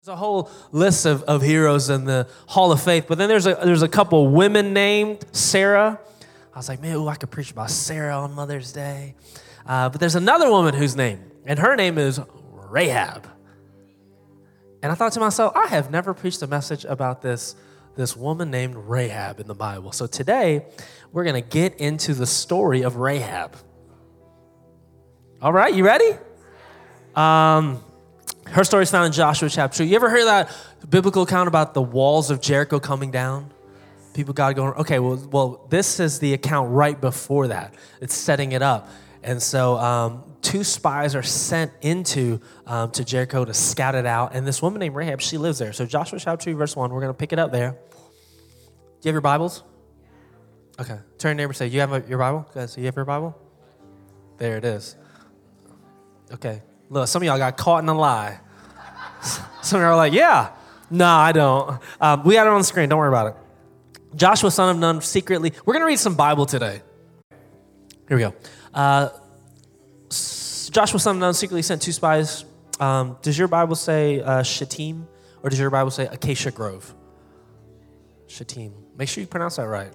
There's a whole list of heroes in the Hall of Faith, but then there's a couple women named Sarah. I was like, man, I could preach about Sarah on Mother's Day. But there's another woman whose name, and her name is Rahab. And I thought to myself, I have never preached a message about this woman named Rahab in the Bible. So today, we're going to get into the story of Rahab. All right, you ready? Her story is found in Joshua chapter 2. You ever heard that biblical account about the walls of Jericho coming down? People got going, okay, well, this is the account right before that. It's setting it up. And so two spies are sent into to Jericho to scout it out. And this woman named Rahab, she lives there. So Joshua chapter 2, verse 1, we're going to pick it up there. Do you have your Bibles? Okay. Turn to your neighbor and say, you have your Bible? Guys, you have your Bible? There it is. Okay. Look, some of y'all got caught in a lie. Some of y'all are like, yeah. No, I don't. We got it on the screen. Don't worry about it. Joshua, son of Nun, secretly. We're going to read some Bible today. Here we go. Joshua, son of Nun, secretly sent two spies. Does your Bible say Shittim, or does your Bible say Acacia Grove? Shittim. Make sure you pronounce that right.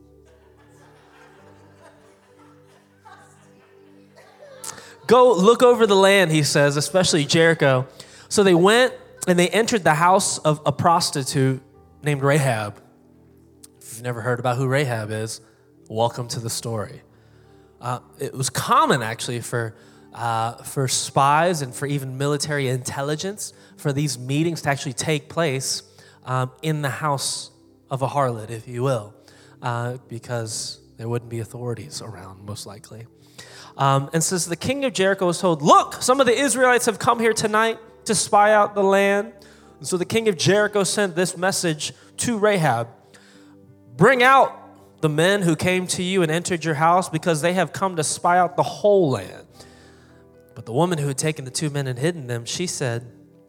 Go look over the land, he says, especially Jericho. So they went and they entered the house of a prostitute named Rahab. If you've never heard about who Rahab is, welcome to the story. It was common, actually, for spies and for even military intelligence for these meetings to actually take place in the house of a harlot, if you will, because there wouldn't be authorities around, most likely. And says the king of Jericho was told, look, some of the Israelites have come here tonight to spy out the land. And so the king of Jericho sent this message to Rahab. Bring out the men who came to you and entered your house, because they have come to spy out the whole land. But the woman who had taken the two men and hidden them, she said,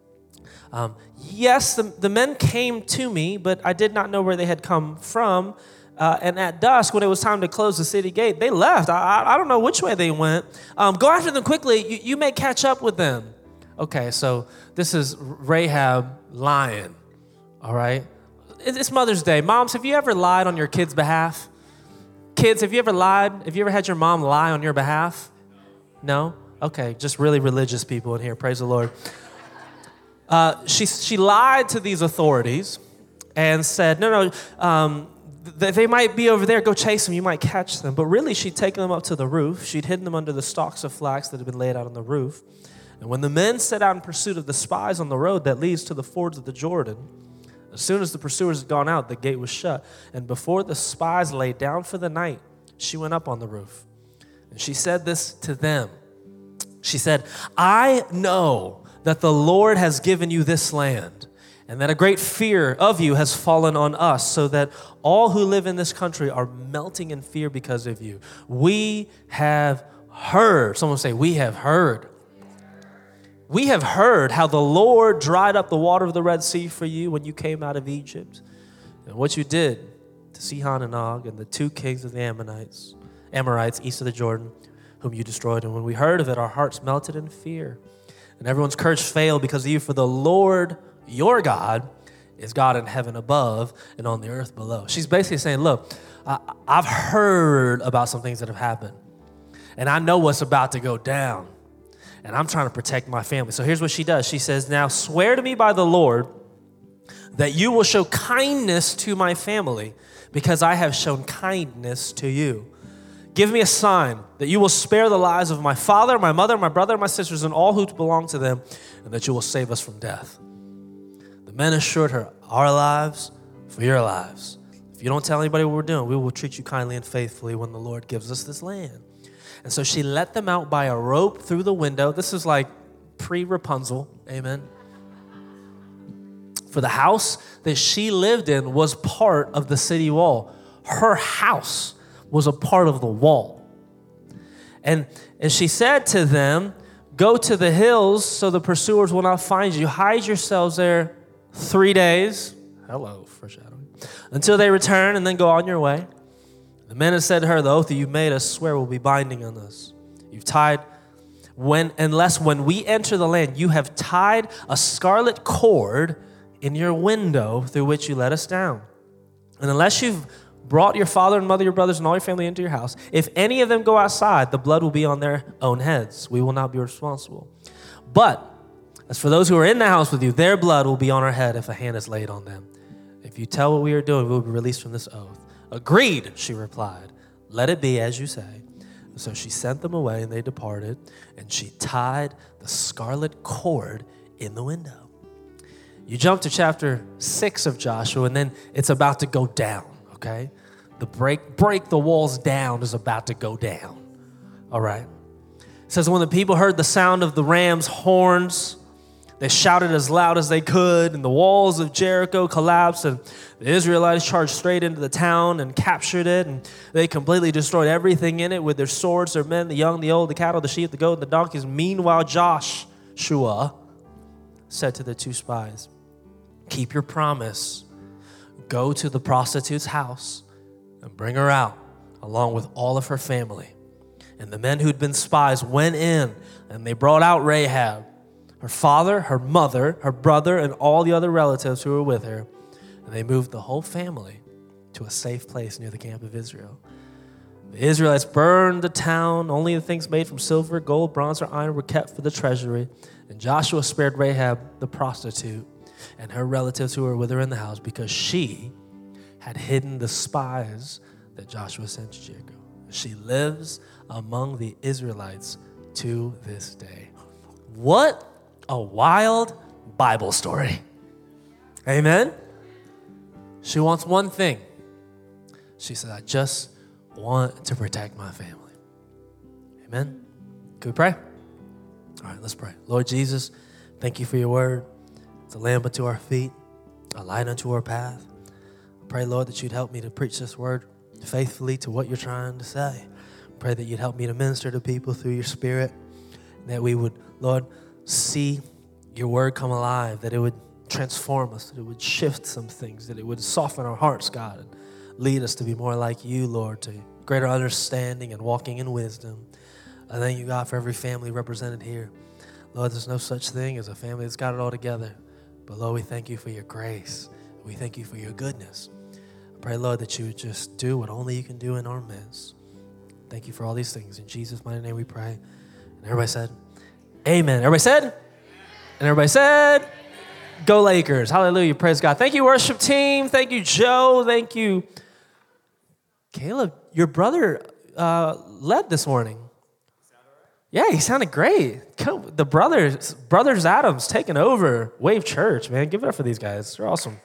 yes, the men came to me, but I did not know where they had come from. And at dusk, when it was time to close the city gate, they left. I don't know which way they went. Go after them quickly. You may catch up with them. Okay, so this is Rahab lying, all right? It's Mother's Day. Moms, have you ever lied on your kids' behalf? Kids, have you ever lied? Have you ever had your mom lie on your behalf? No? Okay, just really religious people in here. Praise the Lord. She lied to these authorities and said, no, they might be over there. Go chase them. You might catch them. But really, she'd taken them up to the roof. She'd hidden them under the stalks of flax that had been laid out on the roof. And when the men set out in pursuit of the spies on the road that leads to the fords of the Jordan, as soon as the pursuers had gone out, the gate was shut. And before the spies lay down for the night, she went up on the roof. And she said this to them. She said, I know that the Lord has given you this land, and that a great fear of you has fallen on us, so that all who live in this country are melting in fear because of you. We have heard. Someone say, we have heard. We have heard how the Lord dried up the water of the Red Sea for you when you came out of Egypt, and what you did to Sihon and Og and the two kings of the Amorites east of the Jordan, whom you destroyed. And when we heard of it, our hearts melted in fear, and everyone's courage failed because of you. For the Lord, your God, is God in heaven above and on the earth below. She's basically saying, look, I've heard about some things that have happened, and I know what's about to go down, and I'm trying to protect my family. So here's what she does. She says, now swear to me by the Lord that you will show kindness to my family, because I have shown kindness to you. Give me a sign that you will spare the lives of my father, my mother, my brother, my sisters, and all who belong to them, and that you will save us from death. The men assured her, our lives for your lives. If you don't tell anybody what we're doing, we will treat you kindly and faithfully when the Lord gives us this land. And so she let them out by a rope through the window. This is like pre-Rapunzel, amen. For the house that she lived in was part of the city wall. Her house was a part of the wall. And she said to them, go to the hills so the pursuers will not find you. Hide yourselves there 3 days. Hello, foreshadowing. Until they return, and then go on your way. The men had said to her, the oath that you made us swear will be binding on us. You've tied unless when we enter the land, you have tied a scarlet cord in your window through which you let us down. And unless you've brought your father and mother, your brothers, and all your family into your house, if any of them go outside, the blood will be on their own heads. We will not be responsible. But as for those who are in the house with you, their blood will be on our head if a hand is laid on them. If you tell what we are doing, we will be released from this oath. Agreed, she replied. Let it be as you say. So she sent them away, and they departed, and she tied the scarlet cord in the window. You jump to chapter 6 of Joshua, and then it's about to go down, okay? The break the walls down is about to go down, all right? It says, when the people heard the sound of the ram's horns, they shouted as loud as they could, and the walls of Jericho collapsed, and the Israelites charged straight into the town and captured it, and they completely destroyed everything in it with their swords, their men, the young, the old, the cattle, the sheep, the goat, and the donkeys. Meanwhile, Joshua said to the two spies, keep your promise. Go to the prostitute's house and bring her out, along with all of her family. And the men who'd been spies went in, and they brought out Rahab, her father, her mother, her brother, and all the other relatives who were with her. And they moved the whole family to a safe place near the camp of Israel. The Israelites burned the town. Only the things made from silver, gold, bronze, or iron were kept for the treasury. And Joshua spared Rahab the prostitute and her relatives who were with her in the house, because she had hidden the spies that Joshua sent to Jericho. She lives among the Israelites to this day. What a wild Bible story. Amen? She wants one thing. She said, I just want to protect my family. Amen? Can we pray? All right, let's pray. Lord Jesus, thank you for your word. It's a lamp unto our feet, a light unto our path. I pray, Lord, that you'd help me to preach this word faithfully to what you're trying to say. Pray that you'd help me to minister to people through your spirit, that we would, Lord, see your word come alive, that it would transform us, that it would shift some things, that it would soften our hearts, God, and lead us to be more like you, Lord, to greater understanding and walking in wisdom. I thank you, God, for every family represented here. Lord, there's no such thing as a family that's got it all together. But, Lord, we thank you for your grace. We thank you for your goodness. I pray, Lord, that you would just do what only you can do in our midst. Thank you for all these things. In Jesus' mighty name we pray. And everybody said, amen. Everybody said? Amen. And everybody said, amen. Go Lakers. Hallelujah. Praise God. Thank you, worship team. Thank you, Joe. Thank you, Caleb. Your brother led this morning. Yeah, he sounded great. The brothers Adams taking over Wave Church, man. Give it up for these guys. They're awesome.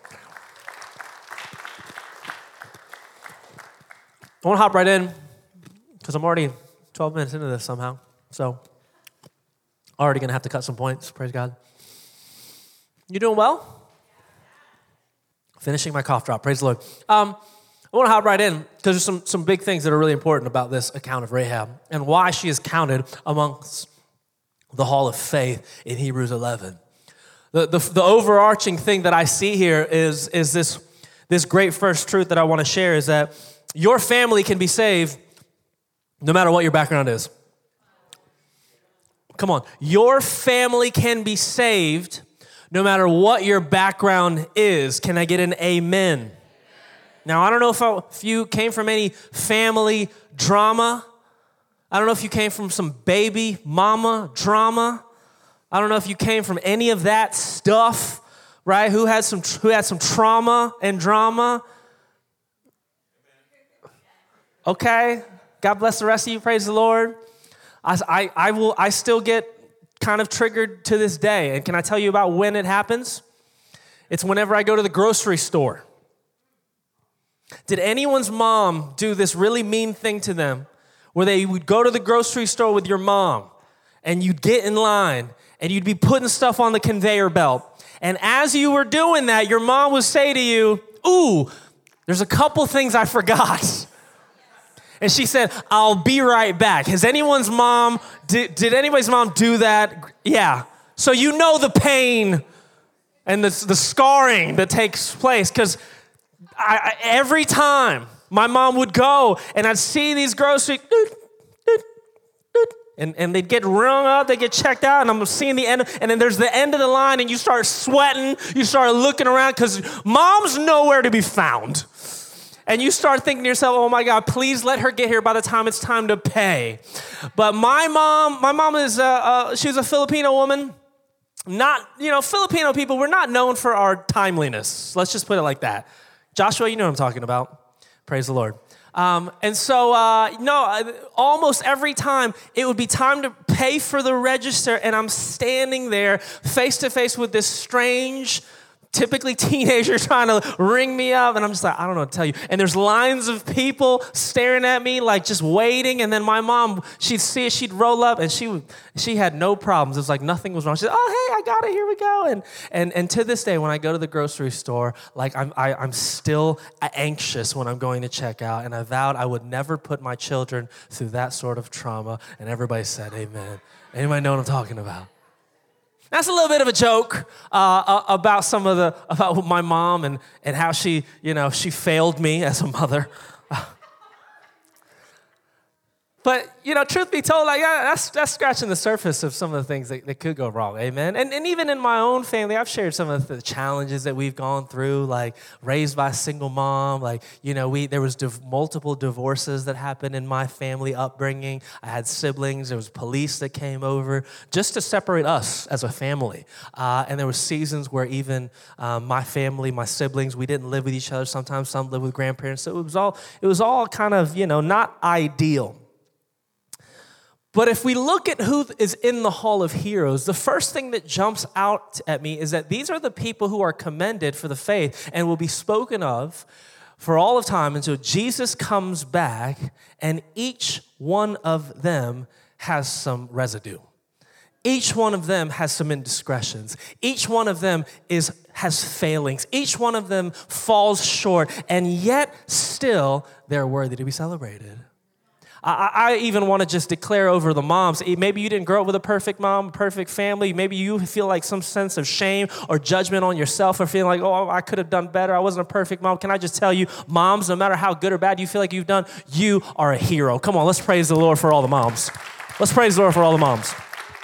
I want to hop right in because I'm already 12 minutes into this somehow. So, already going to have to cut some points. Praise God. You doing well? Finishing my cough drop. Praise the Lord. I want to hop right in because there's some big things that are really important about this account of Rahab and why she is counted amongst the hall of faith in Hebrews 11. The overarching thing that I see here is this great first truth that I want to share is that your family can be saved no matter what your background is. Come on. Your family can be saved no matter what your background is. Can I get an amen? Now, I don't know if you came from any family drama. I don't know if you came from some baby mama drama. I don't know if you came from any of that stuff, right? Who had some trauma and drama? Okay. God bless the rest of you. Praise the Lord. I still get kind of triggered to this day. And can I tell you about when it happens? It's whenever I go to the grocery store. Did anyone's mom do this really mean thing to them where they would go to the grocery store with your mom and you'd get in line and you'd be putting stuff on the conveyor belt. And as you were doing that, your mom would say to you, ooh, there's a couple things I forgot. And she said, I'll be right back. Has anyone's mom, did anybody's mom do that? Yeah. So you know the pain and the scarring that takes place because every time my mom would go and I'd see these groceries, And they'd get rung up, they get checked out, and I'm seeing the end, and then there's the end of the line, and you start sweating, you start looking around, because mom's nowhere to be found. And you start thinking to yourself, oh my God, please let her get here by the time it's time to pay. But my mom is, she was a Filipino woman. Not, Filipino people, we're not known for our timeliness. Let's just put it like that. Joshua, you know what I'm talking about. Praise the Lord. And so, almost every time it would be time to pay for the register, and I'm standing there face to face with this strange, typically teenager trying to ring me up, and I'm just like, I don't know what to tell you. And there's lines of people staring at me, like just waiting. And then my mom, she'd see it, she'd roll up, and she had no problems. It was like nothing was wrong. She said, oh, hey, I got it, here we go. And to this day, when I go to the grocery store, like I'm still anxious when I'm going to check out. And I vowed I would never put my children through that sort of trauma. And everybody said, amen. Anybody know what I'm talking about? That's a little bit of a joke about about my mom and how she failed me as a mother. But, truth be told, like that's scratching the surface of some of the things that could go wrong, amen? And even in my own family, I've shared some of the challenges that we've gone through, like raised by a single mom, like, there was multiple divorces that happened in my family upbringing. I had siblings, there was police that came over just to separate us as a family. And there were seasons where even my family, my siblings, we didn't live with each other. Sometimes some lived with grandparents. So it was all kind of, not ideal. But if we look at who is in the Hall of Heroes, the first thing that jumps out at me is that these are the people who are commended for the faith and will be spoken of for all of time until Jesus comes back, and each one of them has some residue. Each one of them has some indiscretions. Each one of them has failings. Each one of them falls short, and yet still they're worthy to be celebrated. I even want to just declare over the moms. Maybe you didn't grow up with a perfect mom, a perfect family. Maybe you feel like some sense of shame or judgment on yourself, or feeling like, oh, I could have done better. I wasn't a perfect mom. Can I just tell you, moms, no matter how good or bad you feel like you've done, you are a hero. Come on, let's praise the Lord for all the moms. Let's praise the Lord for all the moms.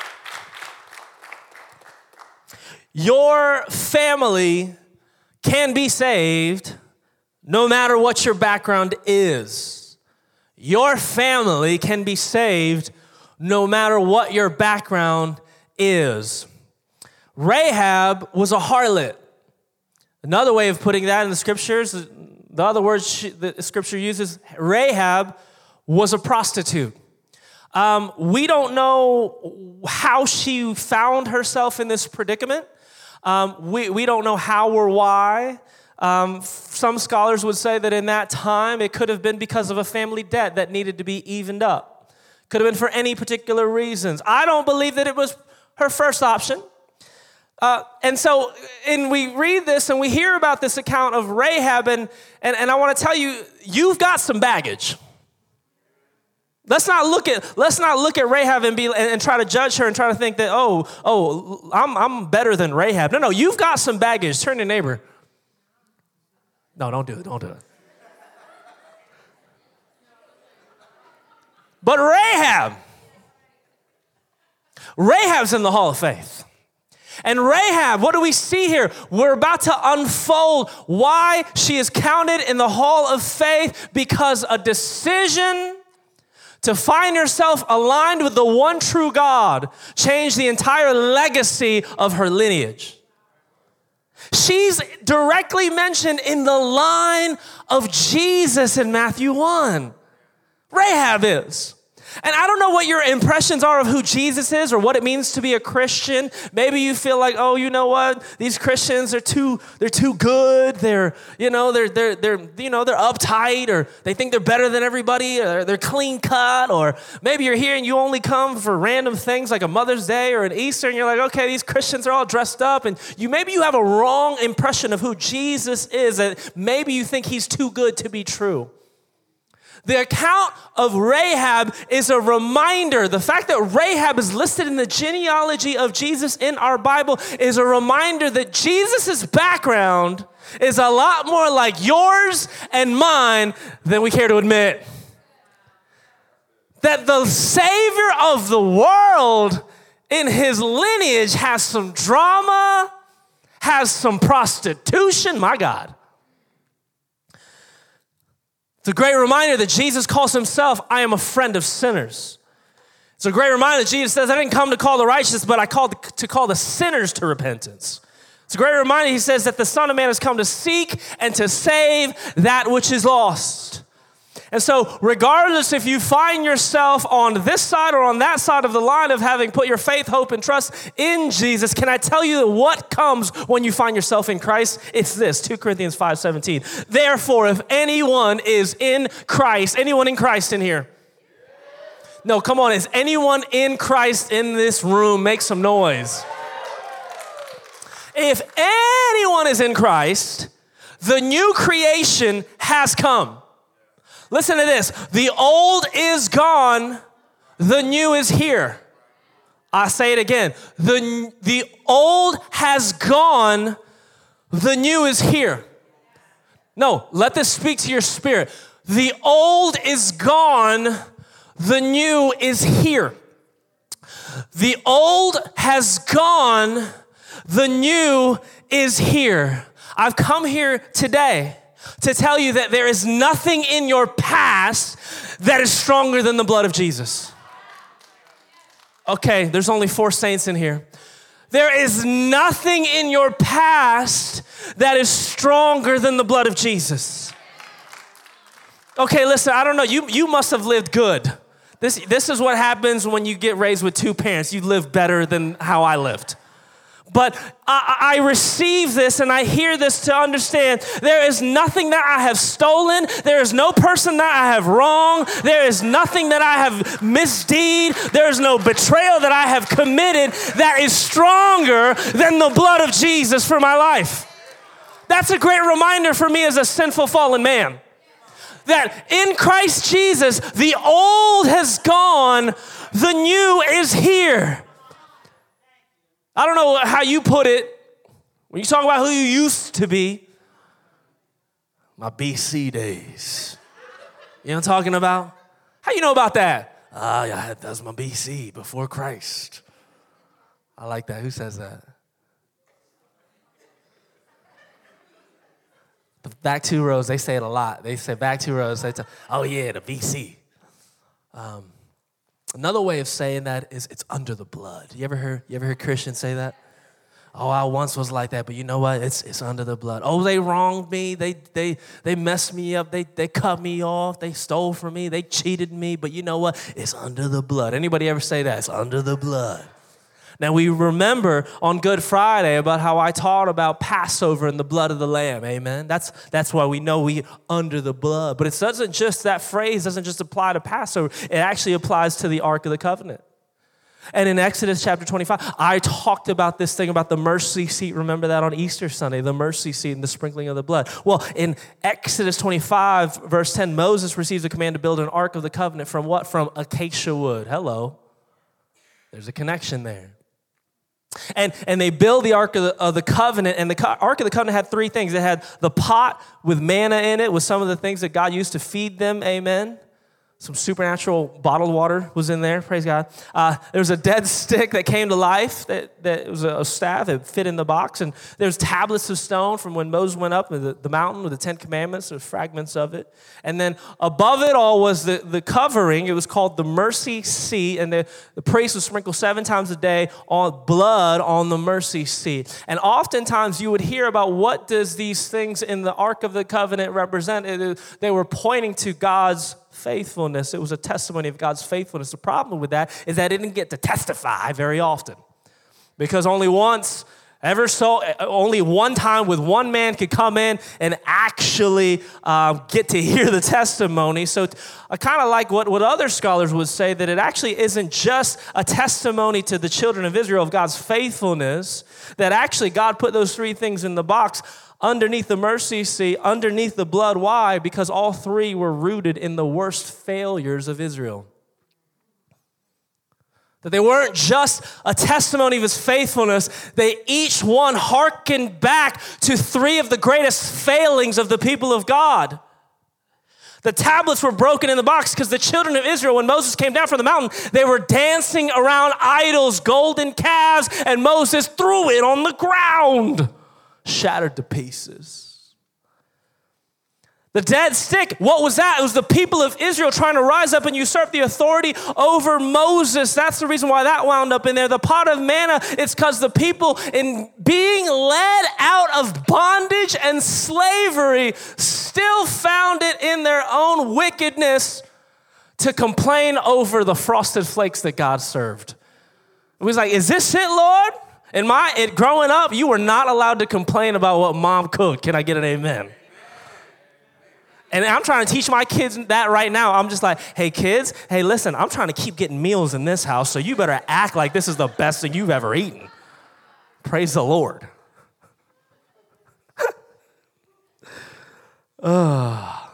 Your family can be saved no matter what your background is. Your family can be saved no matter what your background is. Rahab was a harlot. Another way of putting that in the scriptures, the other words the scripture uses, Rahab was a prostitute. We don't know how she found herself in this predicament. We don't know how or why. Some scholars would say that in that time, it could have been because of a family debt that needed to be evened up. Could have been for any particular reasons. I don't believe that it was her first option. And we read this and we hear about this account of Rahab, and I want to tell you, you've got some baggage. Let's not look at Rahab and try to judge her and try to think that, I'm better than Rahab. No, you've got some baggage. Turn to your neighbor. No, don't do it. But Rahab's in the Hall of Faith. And Rahab, what do we see here? We're about to unfold why she is counted in the Hall of Faith, because a decision to find herself aligned with the one true God changed the entire legacy of her lineage. She's directly mentioned in the line of Jesus in Matthew 1. Rahab is. And I don't know what your impressions are of who Jesus is or what it means to be a Christian. Maybe you feel like, oh, you know what? These Christians are too good. They're uptight, or they think they're better than everybody, or they're clean cut, or maybe you're here and you only come for random things like a Mother's Day or an Easter, and you're like, okay, these Christians are all dressed up, and maybe you have a wrong impression of who Jesus is, that maybe you think he's too good to be true. The account of Rahab is a reminder. The fact that Rahab is listed in the genealogy of Jesus in our Bible is a reminder that Jesus' background is a lot more like yours and mine than we care to admit. that the Savior of the world in his lineage has some drama, has some prostitution, my God. It's a great reminder that Jesus calls himself, I am a friend of sinners. It's a great reminder that Jesus says, I didn't come to call the righteous, but I called to call the sinners to repentance. It's a great reminder, he says, that the Son of Man has come to seek and to save that which is lost. And so regardless if you find yourself on this side or on that side of the line of having put your faith, hope, and trust in Jesus, can I tell you that what comes when you find yourself in Christ? It's this, 2 Corinthians 5:17. Therefore, if anyone is in Christ, anyone in Christ in here? No, come on, is anyone in Christ in this room? Make some noise. If anyone is in Christ, the new creation has come. Listen to this. The old is gone, the new is here. I say it again. The old has gone, the new is here. No, let this speak to your spirit. The old is gone, the new is here. The old has gone, the new is here. I've come here today to tell you that there is nothing in your past that is stronger than the blood of Jesus. Okay, there's only 4 saints in here. There is nothing in your past that is stronger than the blood of Jesus. Okay, listen, I don't know, you must have lived good. This is what happens when you get raised with 2 parents. You live better than how I lived. But I receive this and I hear this to understand there is nothing that I have stolen. There is no person that I have wronged. There is nothing that I have misdeed. There is no betrayal that I have committed that is stronger than the blood of Jesus for my life. That's a great reminder for me as a sinful fallen man. That in Christ Jesus, the old has gone, the new is here. I don't know how you put it. When you talk about who you used to be, my BC days. You know what I'm talking about? How you know about that? Yeah, that was my BC, before Christ. I like that. Who says that? The back 2 rows, they say it a lot. They say back 2 rows, they say, oh yeah, the BC. Another way of saying that is it's under the blood. You ever heard Christians say that? Oh, I once was like that, but you know what? It's under the blood. Oh, they wronged me. They messed me up. They cut me off. They stole from me. They cheated me. But you know what? It's under the blood. Anybody ever say that? It's under the blood. Now, we remember on Good Friday about how I taught about Passover and the blood of the Lamb, amen? That's why we know we under the blood. But it doesn't just, that phrase doesn't just apply to Passover. It actually applies to the Ark of the Covenant. And in Exodus chapter 25, I talked about this thing about the mercy seat. Remember that on Easter Sunday, the mercy seat and the sprinkling of the blood. Well, in Exodus 25, verse 10, Moses receives a command to build an Ark of the Covenant from what? From acacia wood. Hello. There's a connection there. And they build the Ark of the Covenant, and the Ark of the Covenant had 3 things. It had the pot with manna in it, with some of the things that God used to feed them, amen. Some supernatural bottled water was in there, praise God. There was a dead stick that came to life, that was a staff that fit in the box, and there's tablets of stone from when Moses went up the mountain with the 10 Commandments, there's fragments of it. And then above it all was the covering. It was called the mercy seat, and the priest would sprinkle 7 times a day on blood on the mercy seat. And oftentimes you would hear about what does these things in the Ark of the Covenant represent. They were pointing to God's faithfulness. It was a testimony of God's faithfulness. The problem with that is that it didn't get to testify very often, because only one time with one man could come in and actually get to hear the testimony. So I kind of like what other scholars would say, that it actually isn't just a testimony to the children of Israel of God's faithfulness, that actually God put those 3 things in the box underneath the mercy seat, underneath the blood. Why? Because all 3 were rooted in the worst failures of Israel. That they weren't just a testimony of his faithfulness, they each one hearkened back to 3 of the greatest failings of the people of God. The tablets were broken in the box because the children of Israel, when Moses came down from the mountain, they were dancing around idols, golden calves, and Moses threw it on the ground, shattered to pieces. The dead stick, what was that? It was the people of Israel trying to rise up and usurp the authority over Moses. That's the reason why that wound up in there. The pot of manna, it's because the people, in being led out of bondage and slavery, still found it in their own wickedness to complain over the frosted flakes that God served. It was like, is this it, Lord? Growing up, you were not allowed to complain about what mom cooked. Can I get an amen? And I'm trying to teach my kids that right now. I'm just like, hey, kids, hey, listen, I'm trying to keep getting meals in this house, so you better act like this is the best thing you've ever eaten. Praise the Lord. All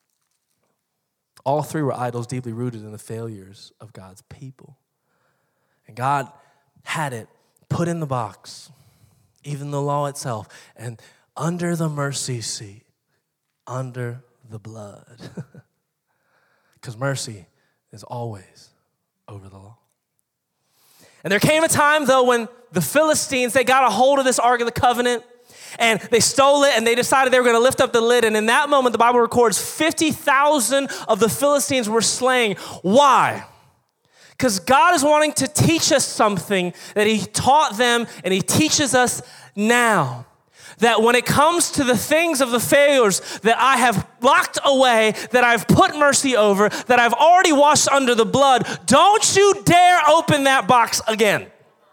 three were idols deeply rooted in the failures of God's people. And God had it put in the box, even the law itself, and under the mercy seat, under the blood. Because mercy is always over the law. And there came a time, though, when the Philistines, they got a hold of this Ark of the Covenant, and they stole it, and they decided they were going to lift up the lid. And in that moment, the Bible records 50,000 of the Philistines were slain. Why? Because God is wanting to teach us something that he taught them, and he teaches us now. That when it comes to the things of the failures that I have locked away, that I've put mercy over, that I've already washed under the blood, don't you dare open that box again.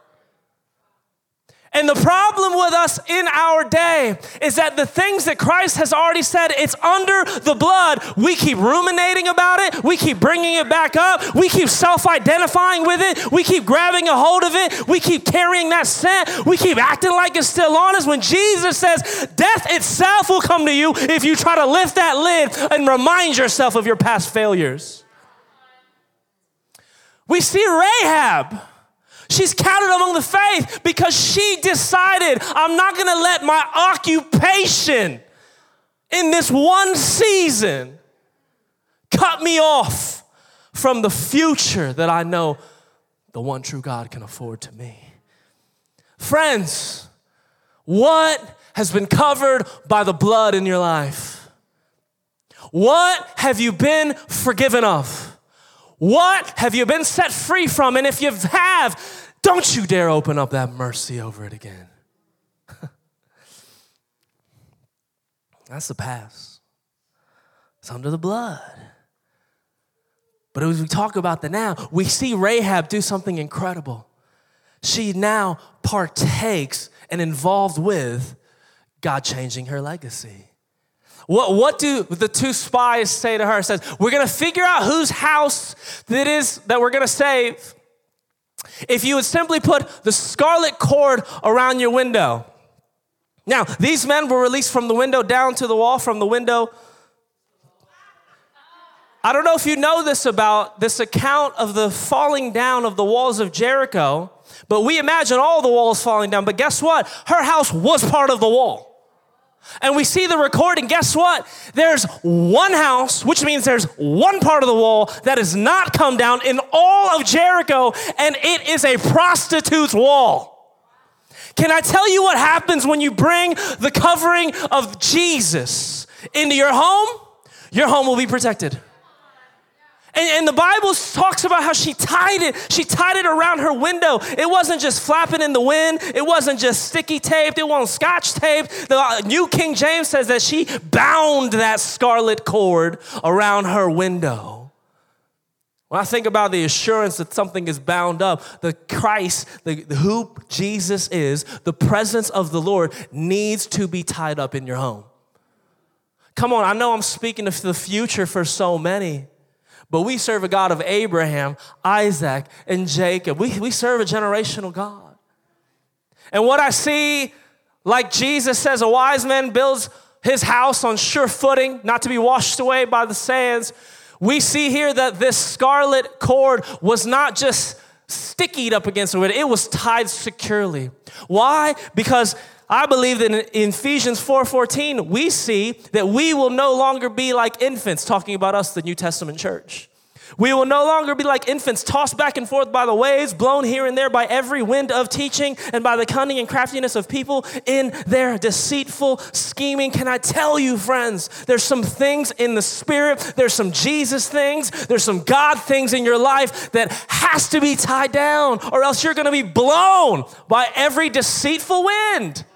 And the problem with us in our day is that the things that Christ has already said, it's under the blood. We keep ruminating about it. We keep bringing it back up. We keep self-identifying with it. We keep grabbing a hold of it. We keep carrying that scent. We keep acting like it's still on us when Jesus says death itself will come to you if you try to lift that lid and remind yourself of your past failures. We see Rahab. She's counted among the faith because she decided, I'm not going to let my occupation in this one season cut me off from the future that I know the one true God can afford to me. Friends, what has been covered by the blood in your life? What have you been forgiven of? What have you been set free from? And if you have, don't you dare open up that mercy over it again. That's the past. It's under the blood. But as we talk about the now, we see Rahab do something incredible. She now partakes and involved with God changing her legacy. What do the two spies say to her? It says, we're going to figure out whose house it is that we're going to save if you would simply put the scarlet cord around your window. Now, these men were released from the window down to the wall, from the window. I don't know if you know this about this account of the falling down of the walls of Jericho, but we imagine all the walls falling down. But guess what? Her house was part of the wall. And we see the recording. Guess what? There's one house, which means there's one part of the wall that has not come down in all of Jericho, and it is a prostitute's wall. Can I tell you what happens when you bring the covering of Jesus into your home? Your home will be protected. And the Bible talks about how she tied it around her window. It wasn't just flapping in the wind. It wasn't just sticky taped. It wasn't scotch taped. The New King James says that she bound that scarlet cord around her window. When I think about the assurance that something is bound up, the Christ, who Jesus is, the presence of the Lord needs to be tied up in your home. Come on, I know I'm speaking of the future for so many. But we serve a God of Abraham, Isaac, and Jacob. We serve a generational God. And what I see, like Jesus says, a wise man builds his house on sure footing, not to be washed away by the sands. We see here that this scarlet cord was not just stickied up against the wood. It was tied securely. Why? Because I believe that in Ephesians 4:14, we see that we will no longer be like infants, talking about us, the New Testament church. We will no longer be like infants, tossed back and forth by the waves, blown here and there by every wind of teaching and by the cunning and craftiness of people in their deceitful scheming. Can I tell you, friends, there's some things in the Spirit, there's some Jesus things, there's some God things in your life that has to be tied down, or else you're going to be blown by every deceitful wind.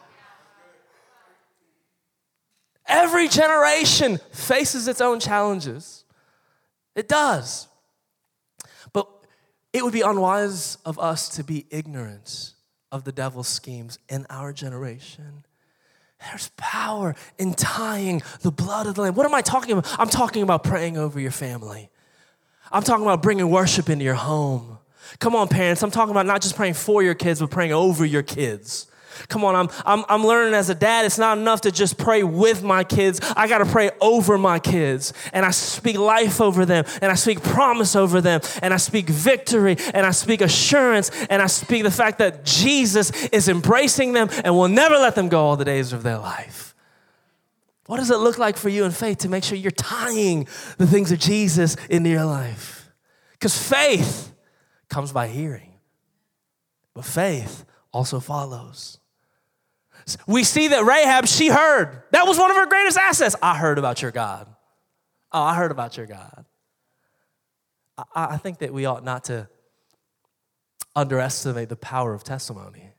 Every generation faces its own challenges. It does. But it would be unwise of us to be ignorant of the devil's schemes in our generation. There's power in tying the blood of the Lamb. What am I talking about? I'm talking about praying over your family. I'm talking about bringing worship into your home. Come on, parents. I'm talking about not just praying for your kids, but praying over your kids. Come on, I'm learning as a dad, it's not enough to just pray with my kids. I got to pray over my kids. And I speak life over them. And I speak promise over them. And I speak victory. And I speak assurance. And I speak the fact that Jesus is embracing them and will never let them go all the days of their life. What does it look like for you in faith to make sure you're tying the things of Jesus into your life? Because faith comes by hearing. But faith also follows. We see that Rahab, she heard. That was one of her greatest assets. I heard about your God. Oh, I heard about your God. I think that we ought not to underestimate the power of testimony.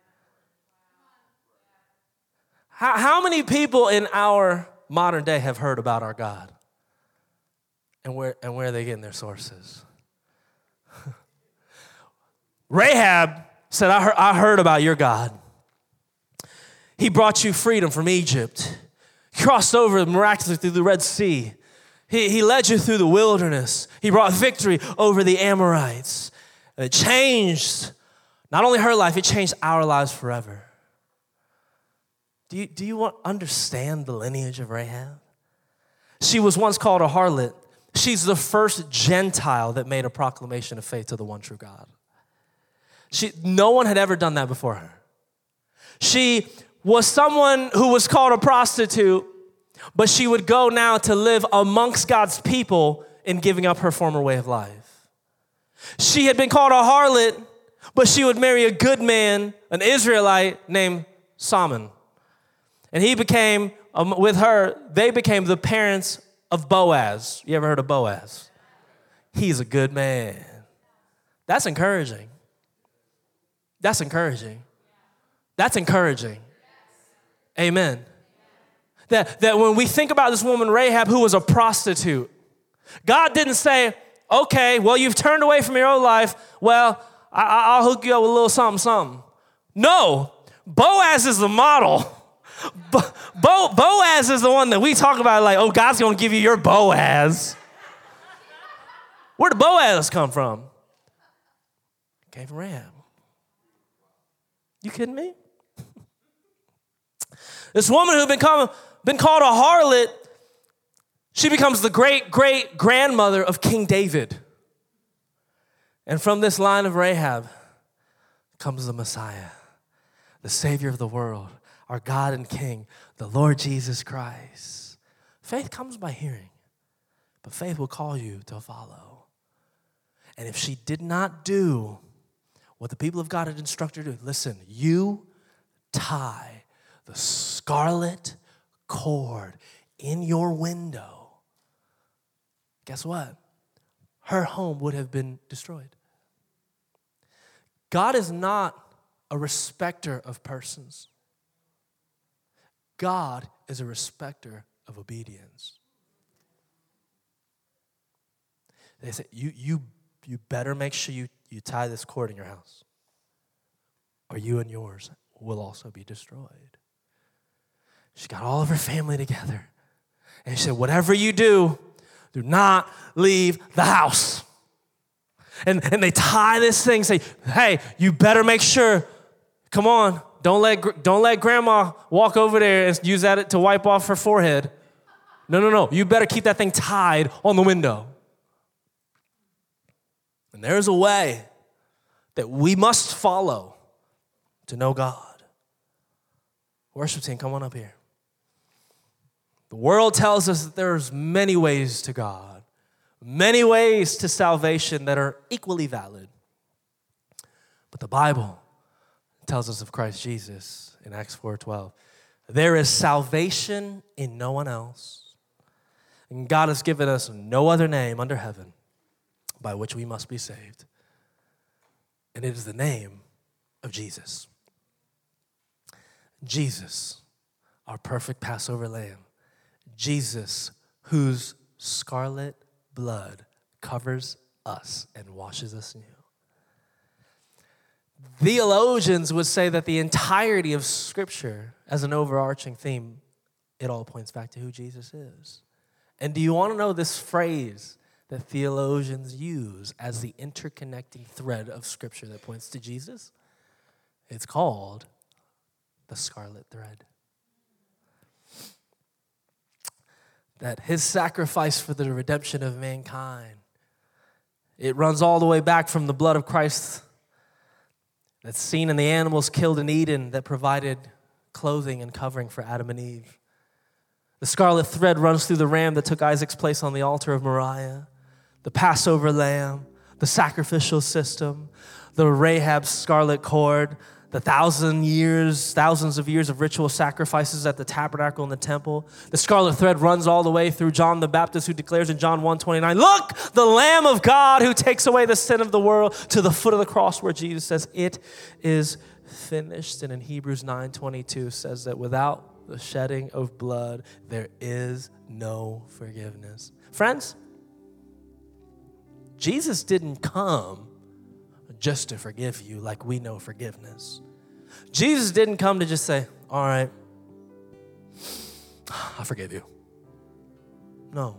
How many people in our modern day have heard about our God? And where are they getting their sources? Rahab said, I heard about your God. He brought you freedom from Egypt. He crossed over miraculously through the Red Sea. He led you through the wilderness. He brought victory over the Amorites. And it changed not only her life, it changed our lives forever. Do you understand the lineage of Rahab? She was once called a harlot. She's the first Gentile that made a proclamation of faith to the one true God. No one had ever done that before her. She was someone who was called a prostitute, but she would go now to live amongst God's people in giving up her former way of life. She had been called a harlot, but she would marry a good man, an Israelite named Salmon. And he became, with her, they became the parents of Boaz. You ever heard of Boaz? He's a good man. That's encouraging. That's encouraging. That's encouraging. Amen. That when we think about this woman, Rahab, who was a prostitute, God didn't say, okay, well, you've turned away from your old life. Well, I'll hook you up with a little something, something. No, Boaz is the model. Boaz is the one that we talk about like, oh, God's going to give you your Boaz. Where did Boaz come from? Came from Rahab. You kidding me? This woman who'd been called a harlot, she becomes the great-great-grandmother of King David. And from this line of Rahab comes the Messiah, the Savior of the world, our God and King, the Lord Jesus Christ. Faith comes by hearing, but faith will call you to follow. And if she did not do what the people of God had instructed her to do, listen, you tie the scarlet cord in your window. Guess what? Her home would have been destroyed. God is not a respecter of persons. God is a respecter of obedience. They say, you better make sure you tie this cord in your house, or you and yours will also be destroyed. She got all of her family together, and she said, whatever you do not leave the house. And they tie this thing, say, hey, you better make sure, come on, don't let grandma walk over there and use that to wipe off her forehead. No, you better keep that thing tied on the window. And there's a way that we must follow to know God. Worship team, come on up here. The world tells us that there's many ways to God, many ways to salvation that are equally valid. But the Bible tells us of Christ Jesus in Acts 4:12. There is salvation in no one else, and God has given us no other name under heaven by which we must be saved. And it is the name of Jesus. Jesus, our perfect Passover lamb. Jesus, whose scarlet blood covers us and washes us new. Theologians would say that the entirety of Scripture, as an overarching theme, it all points back to who Jesus is. And do you want to know this phrase that theologians use as the interconnecting thread of Scripture that points to Jesus? It's called the scarlet thread. That his sacrifice for the redemption of mankind, it runs all the way back from the blood of Christ that's seen in the animals killed in Eden that provided clothing and covering for Adam and Eve. The scarlet thread runs through the ram that took Isaac's place on the altar of Moriah, the Passover lamb, the sacrificial system, the Rahab's scarlet cord, the thousands of years of ritual sacrifices at the tabernacle and the temple. The scarlet thread runs all the way through John the Baptist, who declares in John 1:29, "Look, the Lamb of God who takes away the sin of the world," to the foot of the cross where Jesus says, "It is finished." And in Hebrews 9:22 says that without the shedding of blood, there is no forgiveness. Friends, Jesus didn't come just to forgive you like we know forgiveness. Jesus didn't come to just say, "All right, I forgive you." No.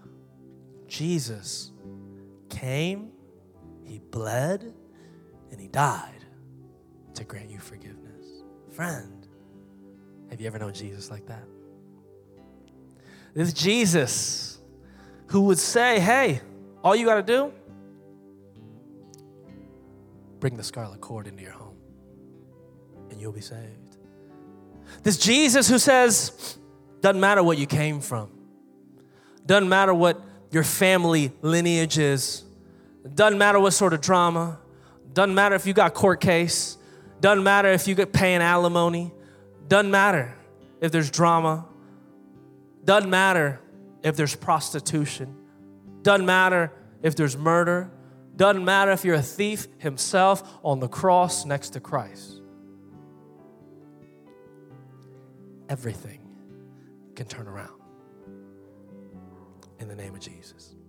Jesus came, he bled, and he died to grant you forgiveness. Friend, have you ever known Jesus like that? This Jesus who would say, "Hey, all you got to do, bring the scarlet cord into your home, and you'll be saved." This Jesus who says, doesn't matter what you came from, doesn't matter what your family lineage is, doesn't matter what sort of drama, doesn't matter if you got court case, doesn't matter if you get paying alimony, doesn't matter if there's drama, doesn't matter if there's prostitution, doesn't matter if there's murder, doesn't matter if you're a thief himself on the cross next to Christ. Everything can turn around in the name of Jesus.